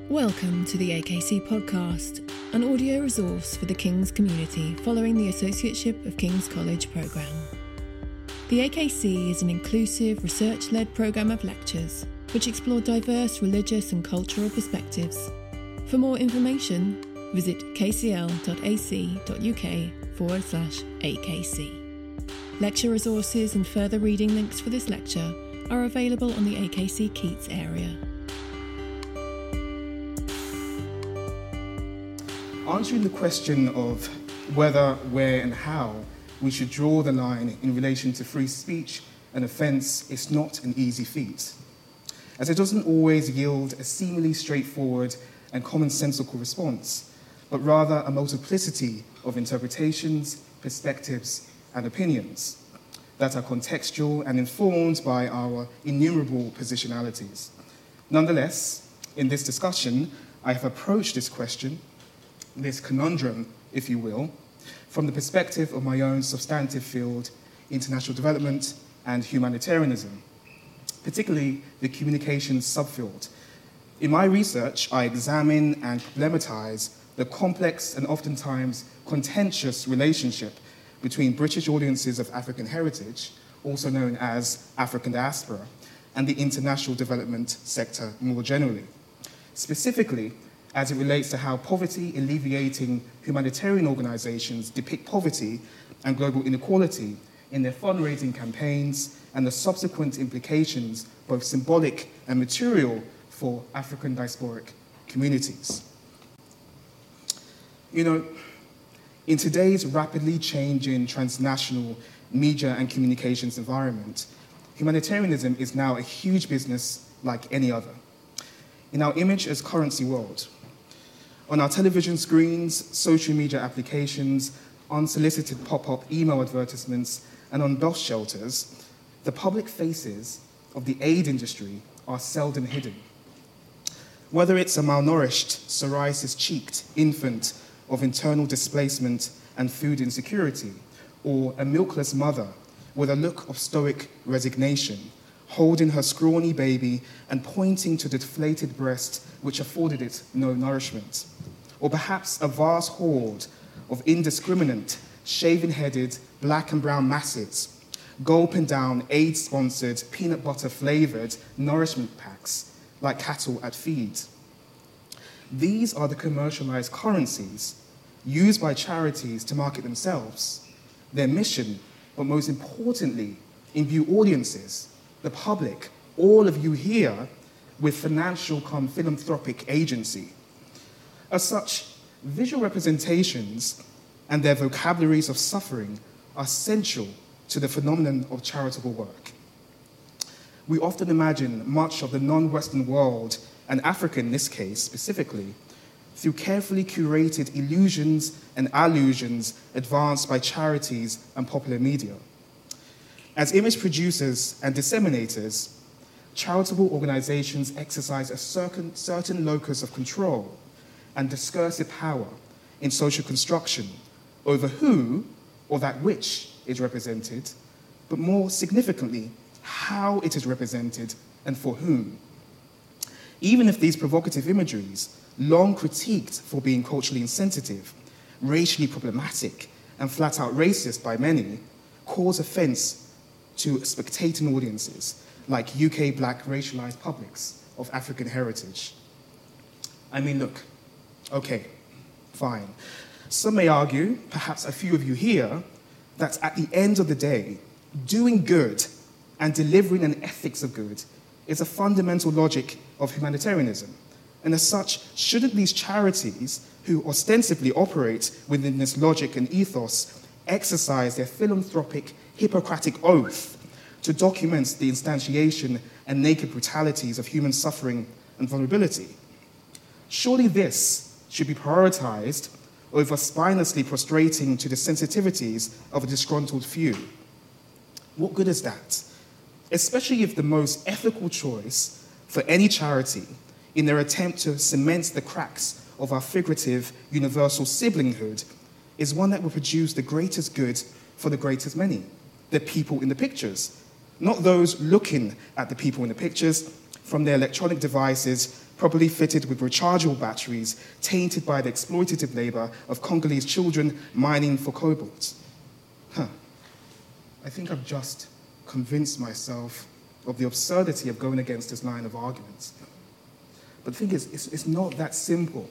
Welcome to the AKC podcast, an audio resource for the King's community following the Associateship of King's College programme. The AKC is an inclusive, research-led programme of lectures which explore diverse religious and cultural perspectives. For more information, visit kcl.ac.uk/AKC. Lecture resources and further reading links for this lecture are available on the AKC Keats area. Answering the question of whether, where and how we should draw the line in relation to free speech and offence is not an easy feat, as it doesn't always yield a seemingly straightforward and commonsensical response, but rather a multiplicity of interpretations, perspectives and opinions that are contextual and informed by our innumerable positionalities. Nonetheless, in this discussion, I have approached this question, this conundrum, if you will, from the perspective of my own substantive field, international development and humanitarianism, particularly the communications subfield. In my research, I examine and problematize the complex and oftentimes contentious relationship between British audiences of African heritage, also known as African diaspora, and the international development sector more generally. Specifically, as it relates to how poverty-alleviating humanitarian organizations depict poverty and global inequality in their fundraising campaigns and the subsequent implications, both symbolic and material, for African diasporic communities. You know, in today's rapidly changing transnational media and communications environment, humanitarianism is now a huge business like any other. In our image as currency world, on our television screens, social media applications, unsolicited pop-up email advertisements, and on bus shelters, the public faces of the aid industry are seldom hidden. Whether it's a malnourished, psoriasis-cheeked infant of internal displacement and food insecurity, or a milkless mother with a look of stoic resignation, holding her scrawny baby and pointing to the deflated breast which afforded it no nourishment, or perhaps a vast horde of indiscriminate, shaven-headed black and brown masses gulping down aid-sponsored, peanut butter-flavoured nourishment packs like cattle at feed. These are the commercialised currencies used by charities to market themselves, their mission, but most importantly, imbue audiences, the public, all of you here, with financial cum philanthropic agency. As such, visual representations and their vocabularies of suffering are central to the phenomenon of charitable work. We often imagine much of the non-Western world, and Africa in this case specifically, through carefully curated illusions and allusions advanced by charities and popular media. As image producers and disseminators, charitable organizations exercise a certain locus of control and discursive power in social construction over who or that which is represented, but more significantly, how it is represented and for whom. Even if these provocative imageries, long critiqued for being culturally insensitive, racially problematic, and flat-out racist by many, cause offense to spectating audiences like UK black racialized publics of African heritage. I mean, look, okay, fine. Some may argue, perhaps a few of you here, that at the end of the day, doing good and delivering an ethics of good is a fundamental logic of humanitarianism. And as such, shouldn't these charities, who ostensibly operate within this logic and ethos, exercise their philanthropic, Hippocratic oath to document the instantiation and naked brutalities of human suffering and vulnerability? Surely this should be prioritized over spinelessly prostrating to the sensitivities of a disgruntled few. What good is that? Especially if the most ethical choice for any charity in their attempt to cement the cracks of our figurative universal siblinghood is one that will produce the greatest good for the greatest many, the people in the pictures, not those looking at the people in the pictures, from their electronic devices, probably fitted with rechargeable batteries, tainted by the exploitative labor of Congolese children mining for cobalt. I think I've just convinced myself of the absurdity of going against this line of arguments. But the thing is, it's not that simple.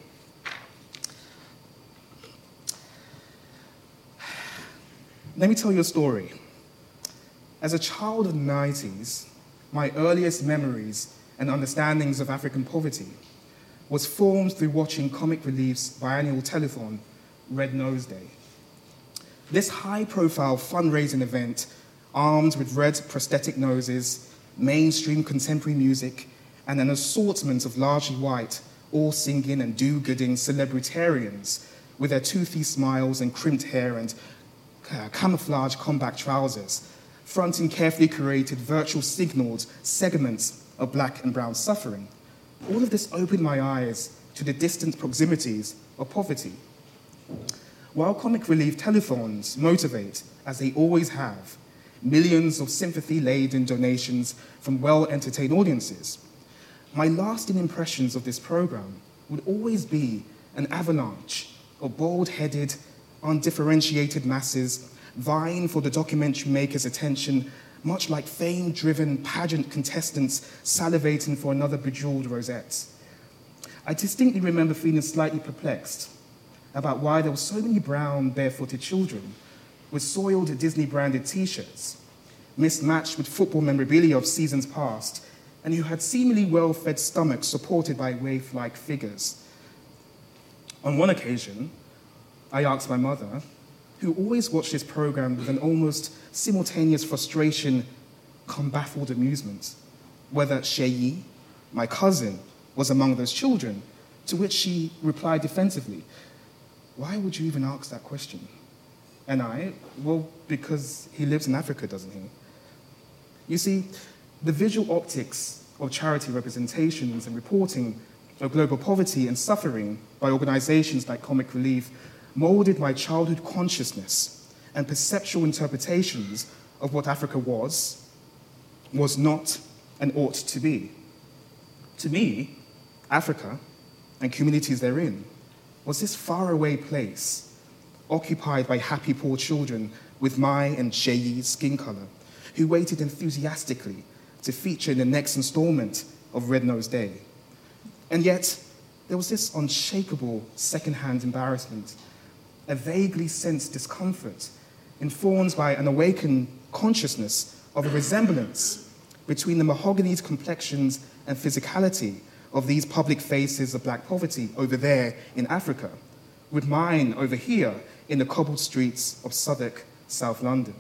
Let me tell you a story. As a child of the 90s, my earliest memories and understandings of African poverty was formed through watching Comic Relief's biannual telethon, Red Nose Day. This high-profile fundraising event, armed with red prosthetic noses, mainstream contemporary music, and an assortment of largely white, all-singing and do-gooding celebritarians with their toothy smiles and crimped hair and camouflage combat trousers, fronting carefully curated virtual signaled segments of black and brown suffering. All of this opened my eyes to the distant proximities of poverty. While Comic Relief telethons motivate, as they always have, millions of sympathy-laden donations from well-entertained audiences, my lasting impressions of this program would always be an avalanche of bald-headed, undifferentiated masses vying for the documentary maker's attention, much like fame-driven pageant contestants salivating for another bejeweled rosette. I distinctly remember feeling slightly perplexed about why there were so many brown, barefooted children with soiled Disney-branded T-shirts, mismatched with football memorabilia of seasons past, and who had seemingly well-fed stomachs supported by waif-like figures. On one occasion, I asked my mother, who always watched this program with an almost simultaneous frustration come baffled amusement, whether Sheyi, my cousin, was among those children, to which she replied defensively, "Why would you even ask that question?" And I, "Well, because he lives in Africa, doesn't he?" You see, the visual optics of charity representations and reporting of global poverty and suffering by organizations like Comic Relief molded my childhood consciousness and perceptual interpretations of what Africa was not, and ought to be. To me, Africa, and communities therein, was this faraway place occupied by happy poor children with my and Sheyi's skin color, who waited enthusiastically to feature in the next installment of Red Nose Day. And yet, there was this unshakable secondhand embarrassment, a vaguely sensed discomfort, informed by an awakened consciousness of a resemblance between the mahoganyed complexions and physicality of these public faces of black poverty over there in Africa, with mine over here in the cobbled streets of Southwark, South London.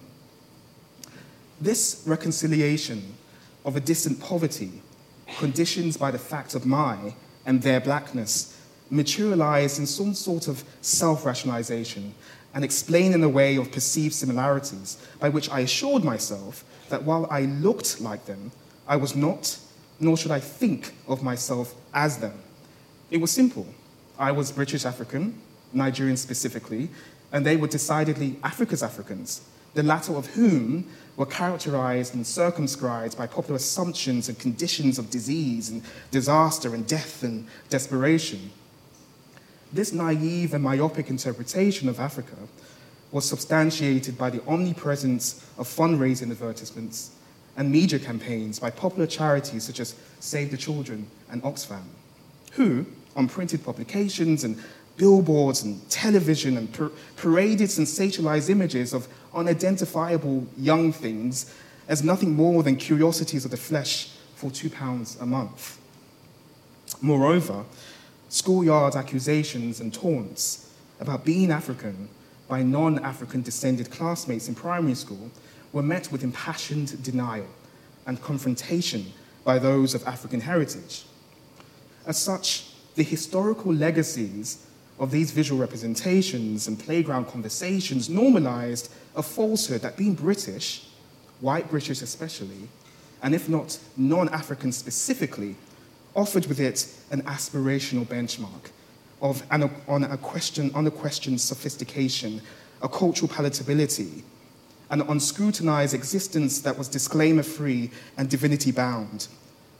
This reconciliation of a distant poverty, conditioned by the fact of my and their blackness, materialized in some sort of self-rationalization and explained in a way of perceived similarities by which I assured myself that while I looked like them, I was not, nor should I think of myself as them. It was simple. I was British African, Nigerian specifically, and they were decidedly Africa's Africans, the latter of whom were characterized and circumscribed by popular assumptions and conditions of disease and disaster and death and desperation. This naive and myopic interpretation of Africa was substantiated by the omnipresence of fundraising advertisements and media campaigns by popular charities such as Save the Children and Oxfam, who, on printed publications and billboards and television and paraded sensationalized images of unidentifiable young things as nothing more than curiosities of the flesh for £2 a month. Moreover, schoolyard accusations and taunts about being African by non-African descended classmates in primary school were met with impassioned denial and confrontation by those of African heritage. As such, the historical legacies of these visual representations and playground conversations normalized a falsehood that being British, white British especially, and if not non-African specifically, offered with it an aspirational benchmark of unquestioned sophistication, a cultural palatability, an unscrutinized existence that was disclaimer-free and divinity-bound.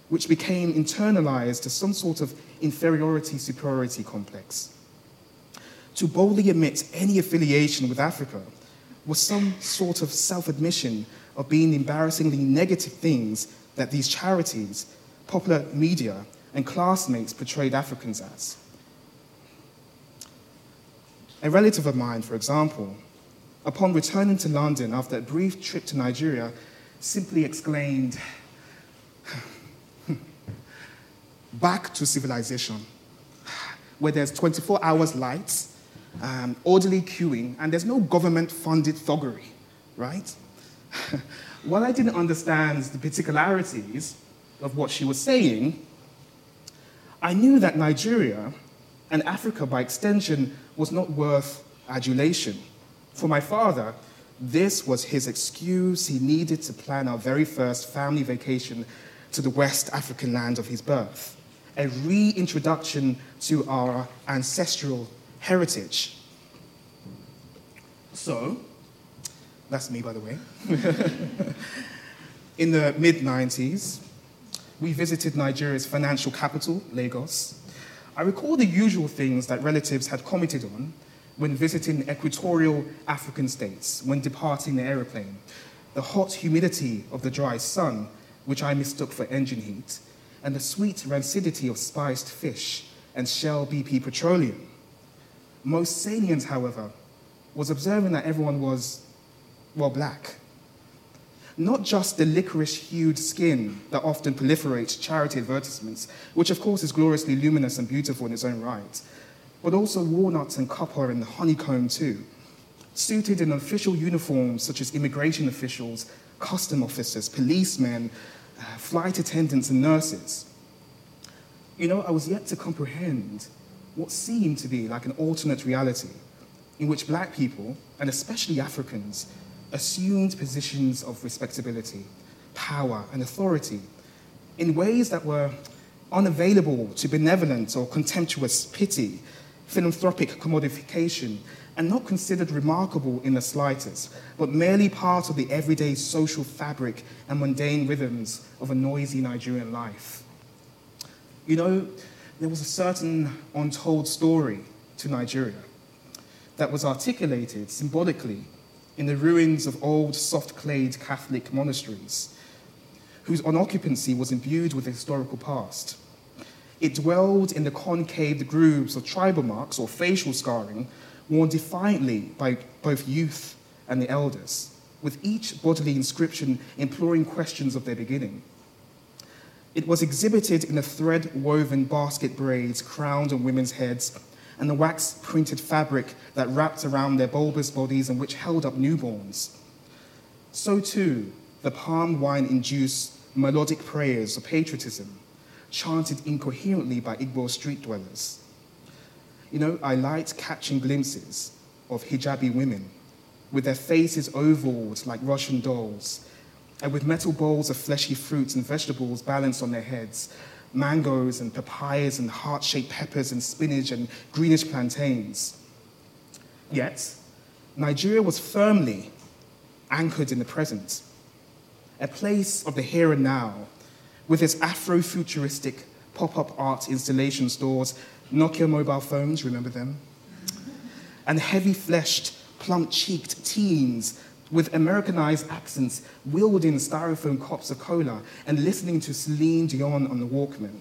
which became internalized as some sort of inferiority-superiority complex. To boldly admit any affiliation with Africa was some sort of self-admission of being embarrassingly negative things that these charities, popular media, and classmates portrayed Africans as. A relative of mine, for example, upon returning to London after a brief trip to Nigeria, simply exclaimed, "Back to civilization, where there's 24 hours lights, orderly queuing, and there's no government-funded thuggery," right? While I didn't understand the particularities of what she was saying, I knew that Nigeria, and Africa by extension, was not worth adulation. For my father, this was his excuse he needed to plan our very first family vacation to the West African land of his birth, a reintroduction to our ancestral heritage. So, that's me, by the way. In the mid-90s, we visited Nigeria's financial capital, Lagos. I recall the usual things that relatives had commented on when visiting equatorial African states, when departing the aeroplane. The hot humidity of the dry sun, which I mistook for engine heat, and the sweet rancidity of spiced fish and Shell BP petroleum. Most salient, however, was observing that everyone was, well, black. Not just the licorice-hued skin that often proliferates charity advertisements, which of course is gloriously luminous and beautiful in its own right, but also walnuts and copper and honeycomb too, suited in official uniforms such as immigration officials, custom officers, policemen, flight attendants and nurses. You know, I was yet to comprehend what seemed to be like an alternate reality in which black people, and especially Africans, assumed positions of respectability, power, and authority in ways that were unavailable to benevolent or contemptuous pity, philanthropic commodification, and not considered remarkable in the slightest, but merely part of the everyday social fabric and mundane rhythms of a noisy Nigerian life. You know, there was a certain untold story to Nigeria that was articulated symbolically in the ruins of old soft-clayed Catholic monasteries, whose unoccupancy was imbued with a historical past. It dwelled in the concaved grooves of tribal marks or facial scarring worn defiantly by both youth and the elders, with each bodily inscription imploring questions of their beginning. It was exhibited in the thread-woven basket braids crowned on women's heads and the wax-printed fabric that wrapped around their bulbous bodies and which held up newborns. So too, the palm wine-induced melodic prayers of patriotism, chanted incoherently by Igbo street dwellers. You know, I liked catching glimpses of hijabi women with their faces ovaled like Russian dolls and with metal bowls of fleshy fruits and vegetables balanced on their heads, mangoes and papayas and heart-shaped peppers and spinach and greenish plantains. Yet, Nigeria was firmly anchored in the present, a place of the here and now, with its Afro-futuristic pop-up art installation stores, Nokia mobile phones, remember them? And heavy-fleshed, plump-cheeked teens with Americanized accents wielding styrofoam cups of cola and listening to Celine Dion on the Walkman.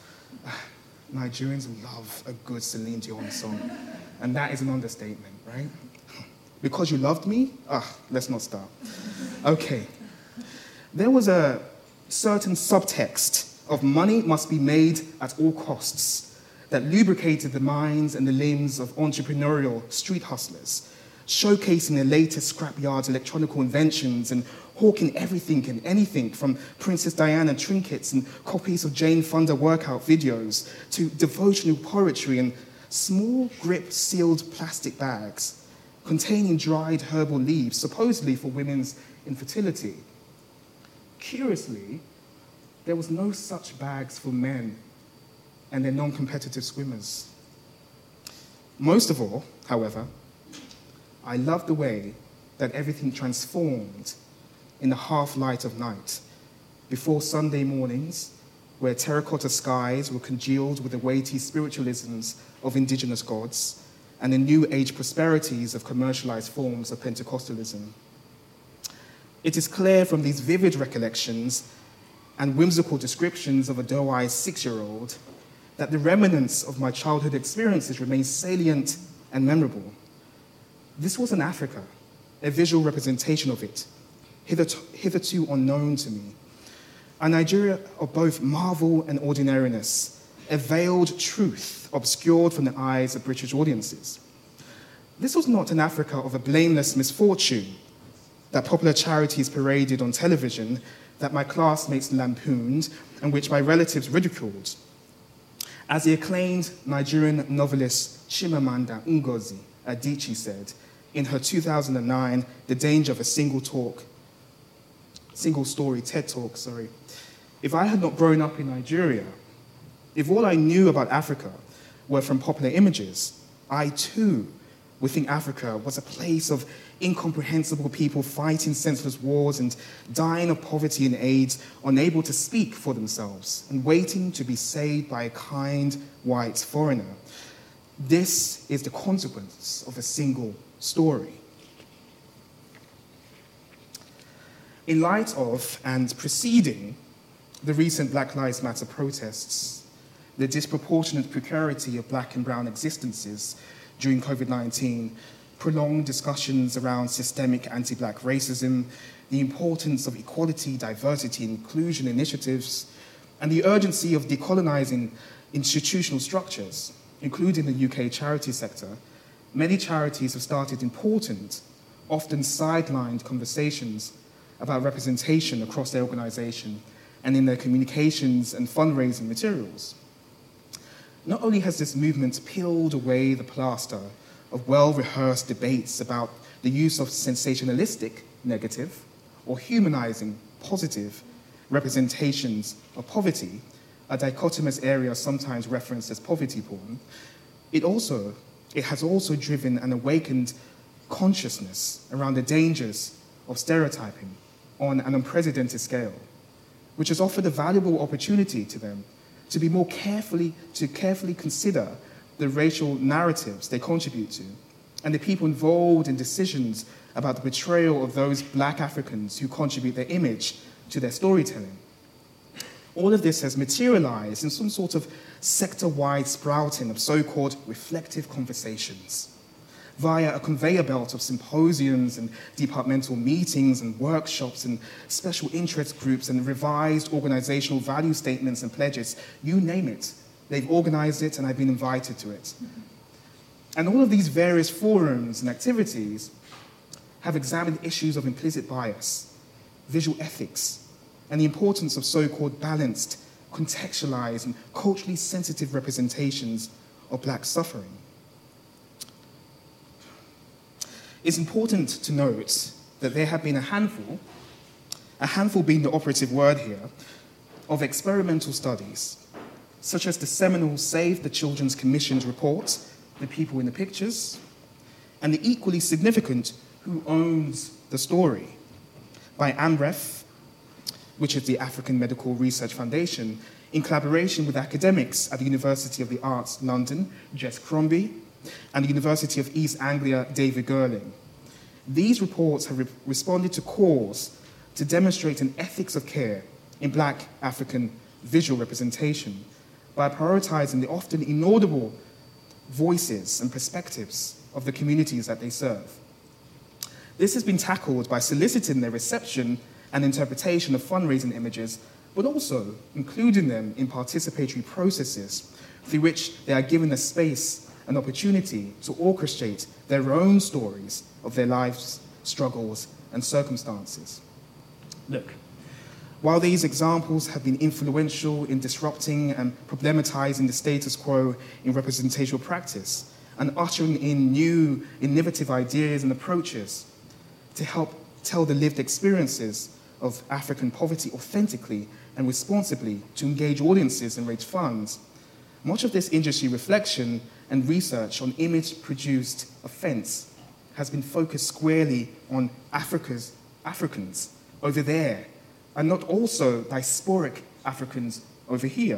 Nigerians love a good Celine Dion song, and that is an understatement, right? Because you loved me? Let's not start. Okay. There was a certain subtext of money must be made at all costs that lubricated the minds and the limbs of entrepreneurial street hustlers, showcasing the latest scrapyard electronical inventions and hawking everything and anything from Princess Diana trinkets and copies of Jane Fonda workout videos to devotional poetry and small grip sealed plastic bags containing dried herbal leaves, supposedly for women's infertility. Curiously, there was no such bags for men and their non-competitive swimmers. Most of all, however, I loved the way that everything transformed in the half light of night, before Sunday mornings, where terracotta skies were congealed with the weighty spiritualisms of indigenous gods and the new age prosperities of commercialized forms of Pentecostalism. It is clear from these vivid recollections and whimsical descriptions of a doe-eyed 6-year-old that the remnants of my childhood experiences remain salient and memorable. This was in Africa, a visual representation of it, hitherto unknown to me. A Nigeria of both marvel and ordinariness, a veiled truth obscured from the eyes of British audiences. This was not an Africa of a blameless misfortune, that popular charities paraded on television, that my classmates lampooned, and which my relatives ridiculed. As the acclaimed Nigerian novelist Chimamanda Ngozi Adichie said in her 2009 The Danger of a Single Story TED Talk, if I had not grown up in Nigeria, if all I knew about Africa were from popular images, I too would think Africa was a place of incomprehensible people fighting senseless wars and dying of poverty and AIDS, unable to speak for themselves and waiting to be saved by a kind white foreigner. This is the consequence of a single story. In light of and preceding the recent Black Lives Matter protests, the disproportionate precarity of black and brown existences during COVID-19, prolonged discussions around systemic anti-black racism, the importance of equality, diversity, and inclusion initiatives, and the urgency of decolonizing institutional structures, including the UK charity sector, many charities have started important, often sidelined conversations about representation across their organization and in their communications and fundraising materials. Not only has this movement peeled away the plaster of well-rehearsed debates about the use of sensationalistic, negative, or humanizing, positive representations of poverty, a dichotomous area sometimes referenced as poverty porn, it has also driven and awakened consciousness around the dangers of stereotyping on an unprecedented scale, which has offered a valuable opportunity to them to be more carefully consider the racial narratives they contribute to, and the people involved in decisions about the portrayal of those black Africans who contribute their image to their storytelling. All of this has materialized in some sort of sector-wide sprouting of so-called reflective conversations via a conveyor belt of symposiums and departmental meetings and workshops and special interest groups and revised organizational value statements and pledges. You name it. They've organized it and I've been invited to it. And all of these various forums and activities have examined issues of implicit bias, visual ethics, and the importance of so-called balanced, contextualized, and culturally sensitive representations of black suffering. It's important to note that there have been a handful being the operative word here, of experimental studies, such as the seminal Save the Children's Commission's report, The People in the Pictures, and the equally significant Who Owns the Story, by AMREF, which is the African Medical Research Foundation, in collaboration with academics at the University of the Arts, London, Jess Crombie, and the University of East Anglia, David Girling. These reports have responded to calls to demonstrate an ethics of care in black African visual representation by prioritizing the often inaudible voices and perspectives of the communities that they serve. This has been tackled by soliciting their reception and interpretation of fundraising images, but also including them in participatory processes through which they are given a space and opportunity to orchestrate their own stories of their lives, struggles, and circumstances. Look, while these examples have been influential in disrupting and problematizing the status quo in representational practice and ushering in new, innovative ideas and approaches to help tell the lived experiences of African poverty authentically and responsibly to engage audiences and raise funds, much of this industry reflection and research on image-produced offense has been focused squarely on Africans over there, and not also diasporic Africans over here.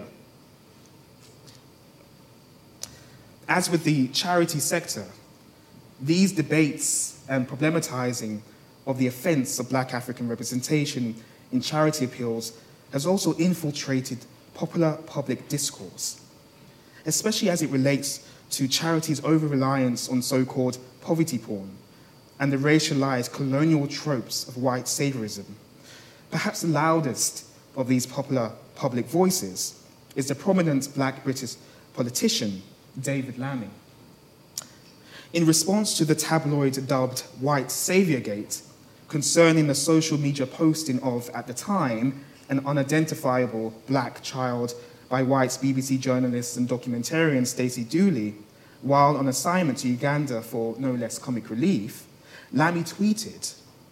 As with the charity sector, these debates and problematizing of the offense of black African representation in charity appeals has also infiltrated popular public discourse, especially as it relates to charities' over-reliance on so-called poverty porn and the racialized colonial tropes of white saviorism. Perhaps the loudest of these popular public voices is the prominent black British politician, David Lammy. In response to the tabloid dubbed White Saviourgate, concerning the social media posting of, at the time, an unidentifiable black child by white BBC journalist and documentarian Stacey Dooley, while on assignment to Uganda for no less comic relief, Lammy tweeted,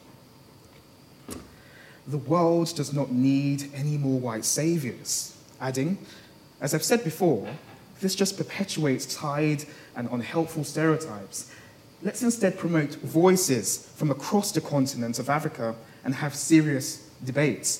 "The world does not need any more white saviors," adding, "As I've said before, this just perpetuates tired and unhelpful stereotypes. Let's instead promote voices from across the continent of Africa and have serious debates."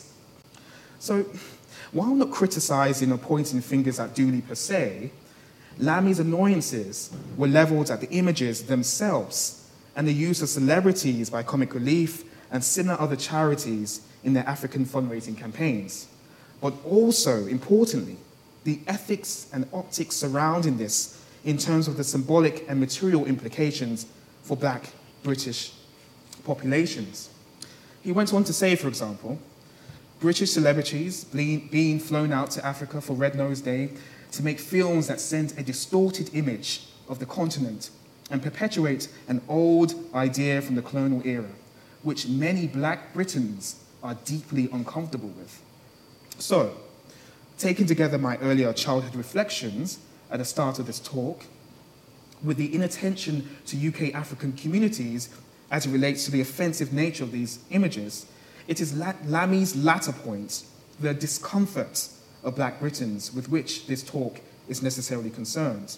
So, while not criticizing or pointing fingers at Dooley per se, Lammy's annoyances were leveled at the images themselves and the use of celebrities by Comic Relief and similar other charities in their African fundraising campaigns. But also, importantly, the ethics and optics surrounding this in terms of the symbolic and material implications for black British populations. He went on to say, for example, British celebrities being flown out to Africa for Red Nose Day to make films that send a distorted image of the continent and perpetuate an old idea from the colonial era, which many black Britons are deeply uncomfortable with. So, taking together my earlier childhood reflections at the start of this talk, with the inattention to UK African communities as it relates to the offensive nature of these images, it is Lammy's latter point, the discomfort of black Britons, with which this talk is necessarily concerned.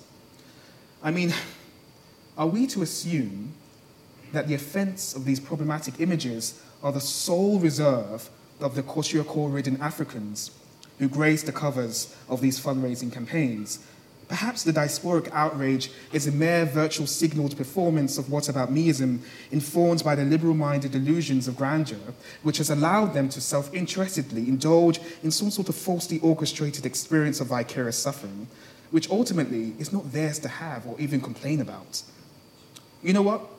I mean, are we to assume that the offense of these problematic images are the sole reserve of the kwashiorkor-ridden Africans who grace the covers of these fundraising campaigns? Perhaps the diasporic outrage is a mere virtual signaled performance of whataboutism informed by the liberal-minded illusions of grandeur, which has allowed them to self-interestedly indulge in some sort of falsely orchestrated experience of vicarious suffering, which ultimately is not theirs to have or even complain about. You know what?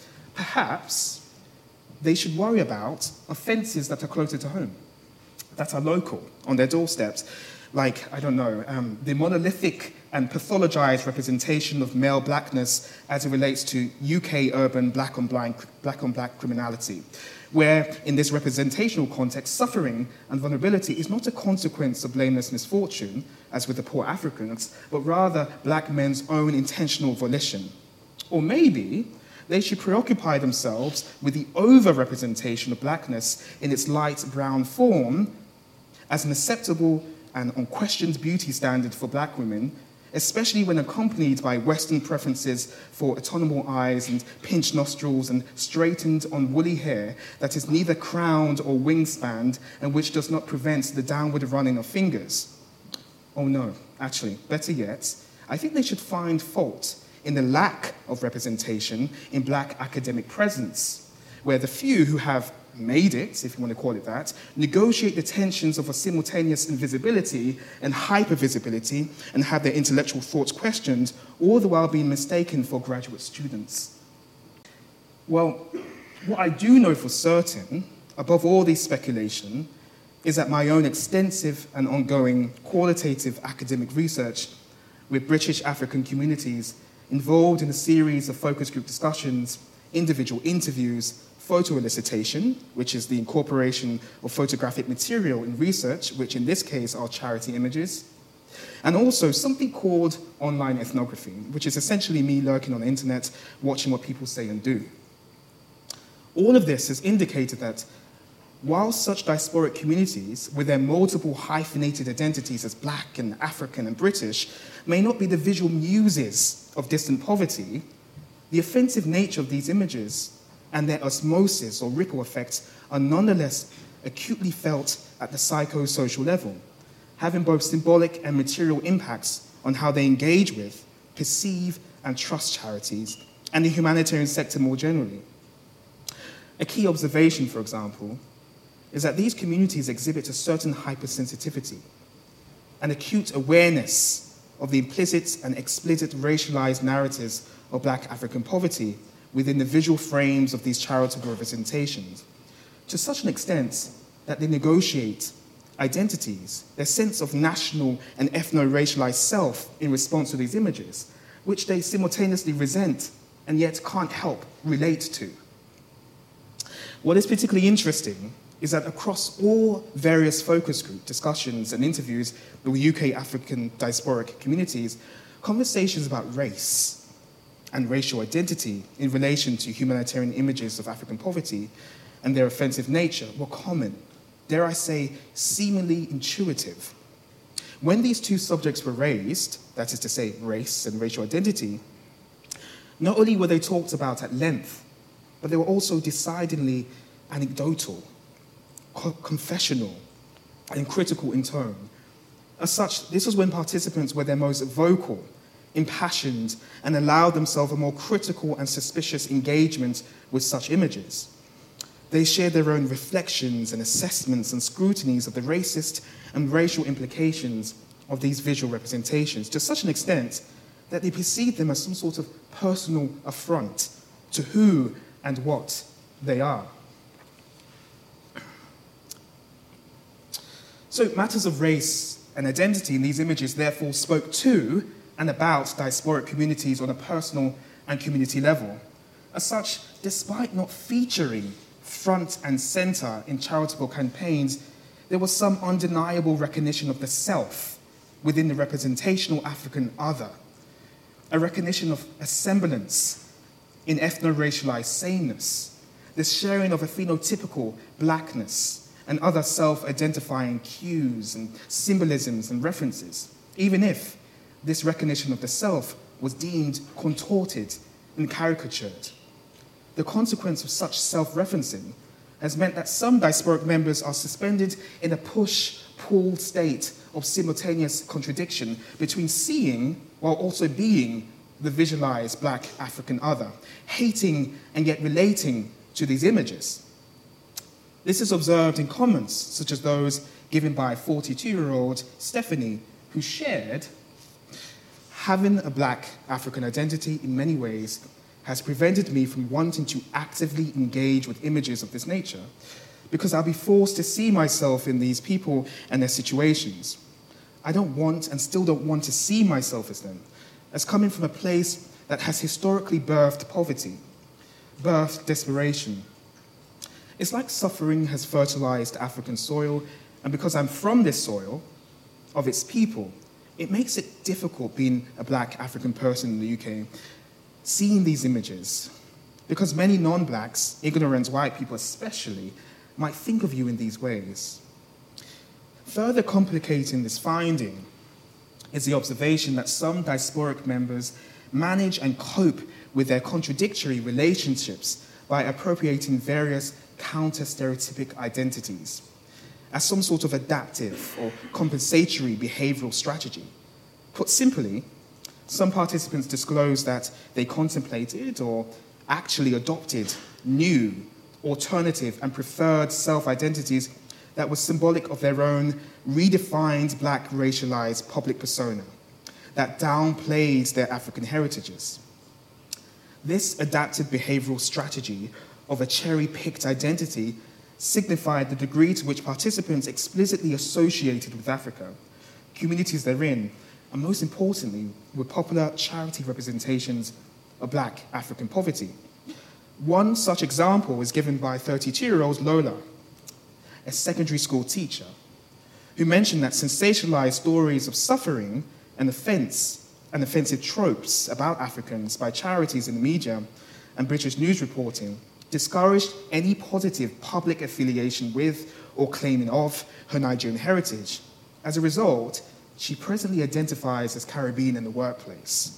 Perhaps they should worry about offenses that are closer to home, that are local, on their doorsteps, like, I don't know, the monolithic and pathologized representation of male blackness as it relates to UK urban black on black criminality, where in this representational context, suffering and vulnerability is not a consequence of blameless misfortune, as with the poor Africans, but rather black men's own intentional volition. Or maybe they should preoccupy themselves with the over-representation of blackness in its light brown form as an acceptable and unquestioned beauty standard for black women, especially when accompanied by Western preferences for autonomous eyes and pinched nostrils and straightened unwoolly hair that is neither crowned or wingspanned and which does not prevent the downward running of fingers. Oh no, actually, better yet, I think they should find fault in the lack of representation in black academic presence, where the few who have made it, if you want to call it that, negotiate the tensions of a simultaneous invisibility and hypervisibility and have their intellectual thoughts questioned, all the while being mistaken for graduate students. Well, what I do know for certain, above all this speculation, is that my own extensive and ongoing qualitative academic research with British African communities involved in a series of focus group discussions, individual interviews, photo elicitation, which is the incorporation of photographic material in research, which in this case are charity images, and also something called online ethnography, which is essentially me lurking on the internet, watching what people say and do. All of this has indicated that while such diasporic communities, with their multiple hyphenated identities as black and African and British, may not be the visual muses of distant poverty, the offensive nature of these images and their osmosis or ripple effects are nonetheless acutely felt at the psychosocial level. having both symbolic and material impacts on how they engage with, perceive, and trust charities, and the humanitarian sector more generally. A key observation, for example, is that these communities exhibit a certain hypersensitivity, an acute awareness of the implicit and explicit racialized narratives of Black African poverty within the visual frames of these charitable representations, to such an extent that they negotiate identities, their sense of national and ethno-racialized self in response to these images, which they simultaneously resent and yet can't help relate to. What is particularly interesting is that across all various focus group discussions and interviews with UK African diasporic communities, conversations about race and racial identity in relation to humanitarian images of African poverty and their offensive nature were common, dare I say, seemingly intuitive. When these two subjects were raised, that is to say, race and racial identity, not only were they talked about at length, but they were also decidedly anecdotal, confessional, and critical in tone. As such, this was when participants were their most vocal, impassioned, and allowed themselves a more critical and suspicious engagement with such images. They shared their own reflections and assessments and scrutinies of the racist and racial implications of these visual representations, to such an extent that they perceived them as some sort of personal affront to who and what they are. So matters of race and identity in these images therefore spoke to and about diasporic communities on a personal and community level. As such, despite not featuring front and center in charitable campaigns, there was some undeniable recognition of the self within the representational African other, a recognition of a semblance in ethno-racialized sameness, the sharing of a phenotypical blackness and other self-identifying cues and symbolisms and references, even if this recognition of the self was deemed contorted and caricatured. The consequence of such self-referencing has meant that some diasporic members are suspended in a push-pull state of simultaneous contradiction between seeing while also being the visualized Black African other, hating and yet relating to these images. This is observed in comments such as those given by 42-year-old Stephanie, who shared, "Having a Black African identity in many ways has prevented me from wanting to actively engage with images of this nature because I'll be forced to see myself in these people and their situations. I don't want and still don't want to see myself as them, as coming from a place that has historically birthed poverty, birthed desperation. It's like suffering has fertilized African soil, and because I'm from this soil, of its people, it makes it difficult being a Black African person in the UK, seeing these images, because many non-Blacks, ignorant white people especially, might think of you in these ways." Further complicating this finding is the observation that some diasporic members manage and cope with their contradictory relationships by appropriating various counter-stereotypic identities as some sort of adaptive or compensatory behavioral strategy. Put simply, some participants disclosed that they contemplated or actually adopted new, alternative, and preferred self-identities that were symbolic of their own redefined Black racialized public persona that downplayed their African heritages. This adaptive behavioral strategy of a cherry-picked identity signified the degree to which participants explicitly associated with Africa, communities therein, and most importantly, with popular charity representations of Black African poverty. One such example is given by 32-year-old Lola, a secondary school teacher, who mentioned that sensationalized stories of suffering and offense and offensive tropes about Africans by charities in the media and British news reporting discouraged any positive public affiliation with or claiming of her Nigerian heritage. As a result, she presently identifies as Caribbean in the workplace.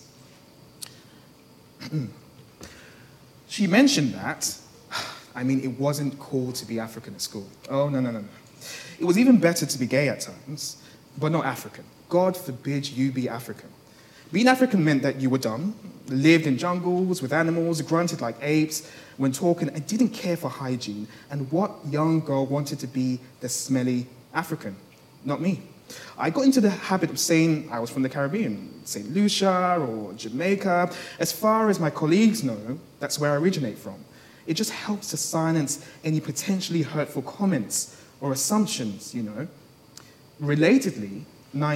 She mentioned that, it wasn't cool to be African at school. Oh, no. It was even better to be gay at times. but not African. God forbid you be African. Being African meant that you were dumb, lived in jungles with animals, grunted like apes when talking, and didn't care for hygiene. And what young girl wanted to be the smelly African? Not me. I got into the habit of saying I was from the Caribbean, St. Lucia or Jamaica. As far as my colleagues know, that's where I originate from. It just helps to silence any potentially hurtful comments or assumptions, Relatedly,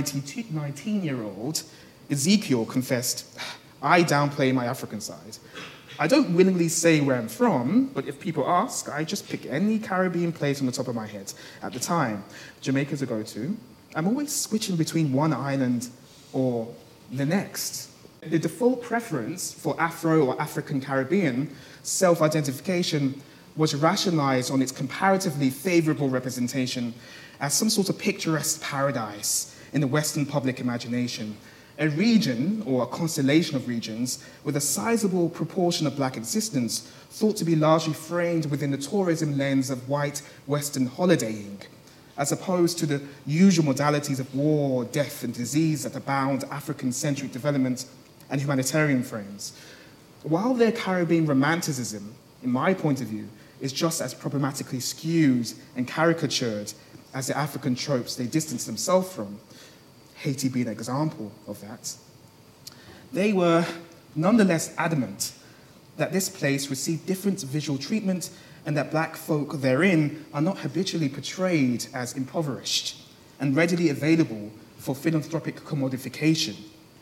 19-year-old Ezekiel confessed, I downplay my African side. I don't willingly say where I'm from, but if people ask, I just pick any Caribbean place on the top of my head. At the time, Jamaica's a go-to. I'm always switching between one island or the next. The default preference for Afro or African Caribbean self-identification was rationalized on its comparatively favorable representation as some sort of picturesque paradise in the Western public imagination, a region or a constellation of regions with a sizable proportion of black existence thought to be largely framed within the tourism lens of white Western holidaying, as opposed to the usual modalities of war, death, and disease that abound African-centric development and humanitarian frames. While their Caribbean romanticism, in my point of view, is just as problematically skewed and caricatured as the African tropes they distance themselves from, Haiti being an example of that, they were nonetheless adamant that this place received different visual treatment and that black folk therein are not habitually portrayed as impoverished and readily available for philanthropic commodification.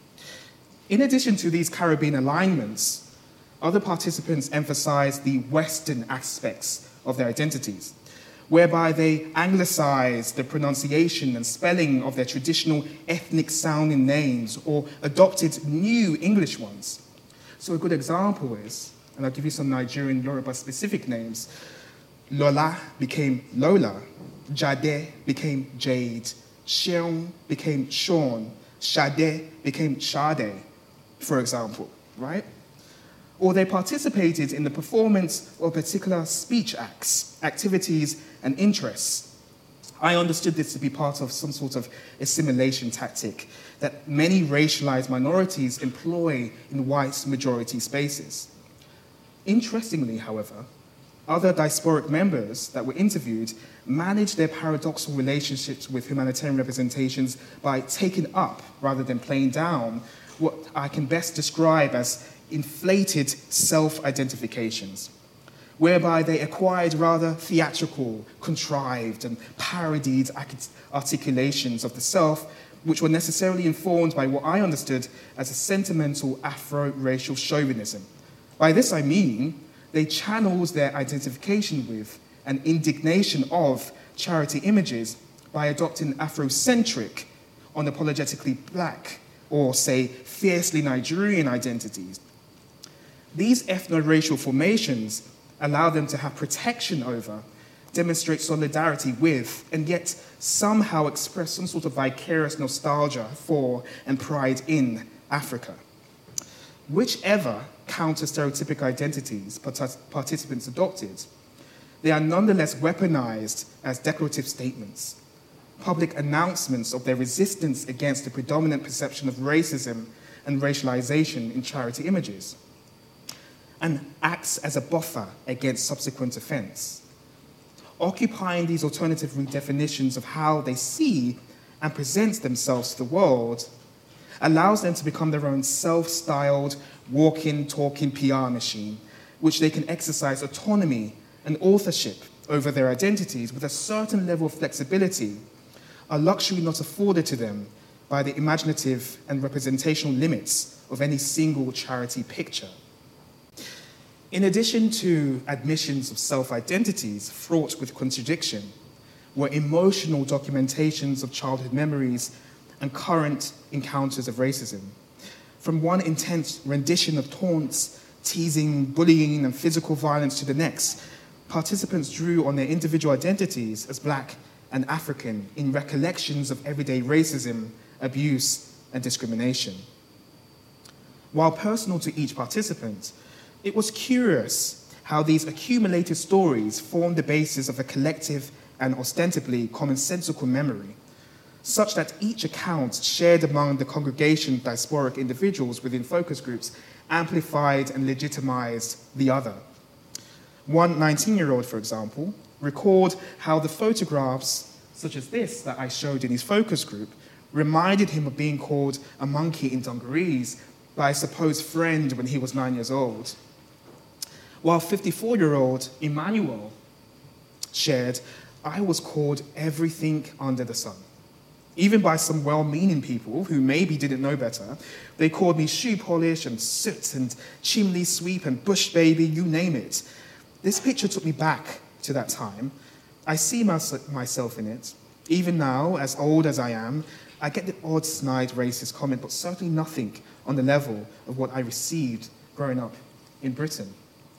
In addition to these Caribbean alignments, other participants emphasized the Western aspects of their identities, whereby they anglicized the pronunciation and spelling of their traditional ethnic-sounding names or adopted new English ones. So a good example is, and I'll give you some Nigerian Yoruba-specific names, Lola became Lola, Jade became Jade, Seun became Sean, Sade became Sade, for example, right? Or they participated in the performance of particular speech acts, activities, and interests. I understood this to be part of some sort of assimilation tactic that many racialized minorities employ in white majority spaces. Interestingly, however, other diasporic members that were interviewed managed their paradoxical relationships with humanitarian representations by taking up, rather than playing down, what I can best describe as inflated self-identifications, whereby they acquired rather theatrical, contrived, and parodied articulations of the self, which were necessarily informed by what I understood as a sentimental Afro-racial chauvinism. By this I mean, they channeled their identification with and indignation of charity images by adopting Afrocentric, unapologetically black, or say, fiercely Nigerian identities. These ethno-racial formations allow them to have protection over, demonstrate solidarity with, and yet somehow express some sort of vicarious nostalgia for and pride in Africa. Whichever counter-stereotypic identities participants adopted, they are nonetheless weaponized as decorative statements, public announcements of their resistance against the predominant perception of racism and racialization in charity images, and acts as a buffer against subsequent offense. Occupying these alternative redefinitions of how they see and present themselves to the world allows them to become their own self-styled, walking, talking PR machine, which they can exercise autonomy and authorship over their identities with a certain level of flexibility, a luxury not afforded to them by the imaginative and representational limits of any single charity picture. In addition to admissions of self-identities fraught with contradiction, were emotional documentations of childhood memories and current encounters of racism. From one intense rendition of taunts, teasing, bullying, and physical violence to the next, participants drew on their individual identities as Black and African in recollections of everyday racism, abuse, and discrimination. While personal to each participant, it was curious how these accumulated stories formed the basis of a collective and ostensibly commonsensical memory. such that each account shared among the congregation diasporic individuals within focus groups amplified and legitimized the other. One 19-year-old, for example, recalled how the photographs, such as this that I showed in his focus group, reminded him of being called a monkey in dungarees by a supposed friend when he was 9 years old. While 54-year-old Emmanuel shared, I was called everything under the sun. Even by some well-meaning people who maybe didn't know better, they called me shoe polish and soot and chimney sweep and bush baby, you name it. This picture took me back to that time. I see myself in it. Even now, as old as I am, I get the odd snide racist comment, but certainly nothing on the level of what I received growing up in Britain.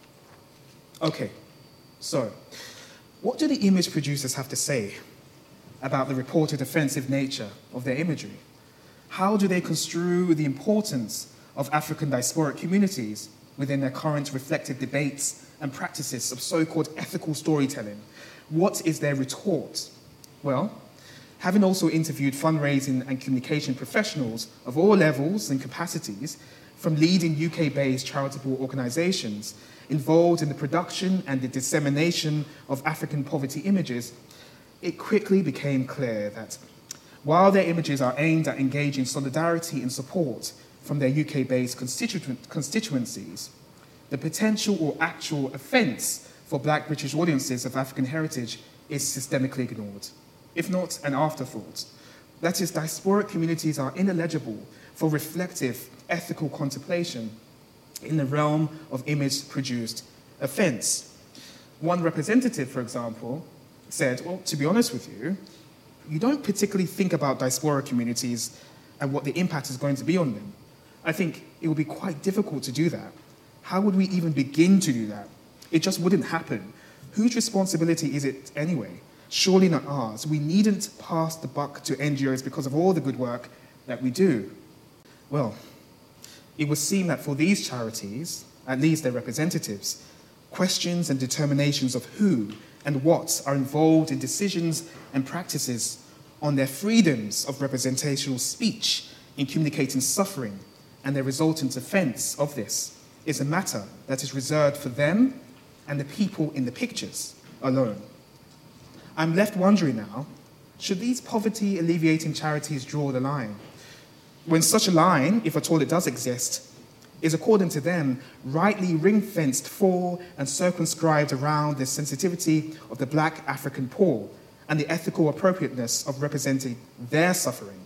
Okay, so what do the image producers have to say about the reported offensive nature of their imagery? How do they construe the importance of African diasporic communities within their current reflective debates and practices of so-called ethical storytelling? What is their retort? Well, having also interviewed fundraising and communication professionals of all levels and capacities from leading UK-based charitable organisations involved in the production and the dissemination of African poverty images, it quickly became clear that while their images are aimed at engaging solidarity and support from their UK-based constituencies, the potential or actual offence for Black British audiences of African heritage is systemically ignored, if not an afterthought. That is, diasporic communities are ineligible for reflective, ethical contemplation in the realm of image-produced offence. One representative, for example, said, well, to be honest with you, you don't particularly think about diaspora communities and what the impact is going to be on them. I think it would be quite difficult to do that. How would we even begin to do that? It just wouldn't happen. Whose responsibility is it anyway? Surely not ours. We needn't pass the buck to NGOs because of all the good work that we do. Well, it would seem that for these charities, at least their representatives, questions and determinations of who and what are involved in decisions and practices on their freedoms of representational speech in communicating suffering and their resultant offence of this is a matter that is reserved for them and the people in the pictures alone. I'm left wondering now, should these poverty alleviating charities draw the line? When such a line, if at all it does exist, is according to them rightly ring-fenced for and circumscribed around the sensitivity of the Black African poor and the ethical appropriateness of representing their suffering.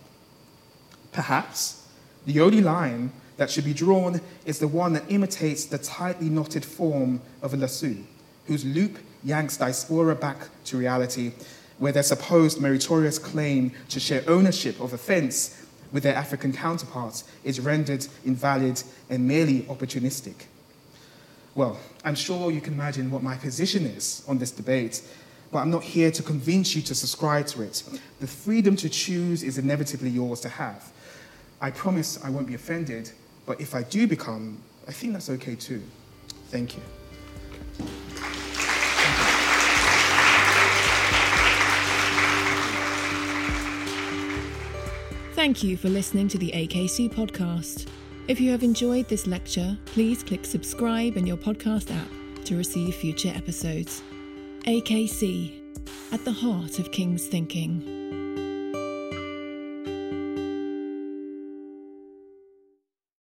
Perhaps the only line that should be drawn is the one that imitates the tightly knotted form of a lasso, whose loop yanks diaspora back to reality, where their supposed meritorious claim to share ownership of offence with their African counterparts is rendered invalid and merely opportunistic. Well, I'm sure you can imagine what my position is on this debate, but I'm not here to convince you to subscribe to it. The freedom to choose is inevitably yours to have. I promise I won't be offended, but if I do become, I think that's okay too. Thank you. Thank you for listening to the AKC podcast. If you have enjoyed this lecture, please click subscribe in your podcast app to receive future episodes. AKC, at the heart of King's thinking.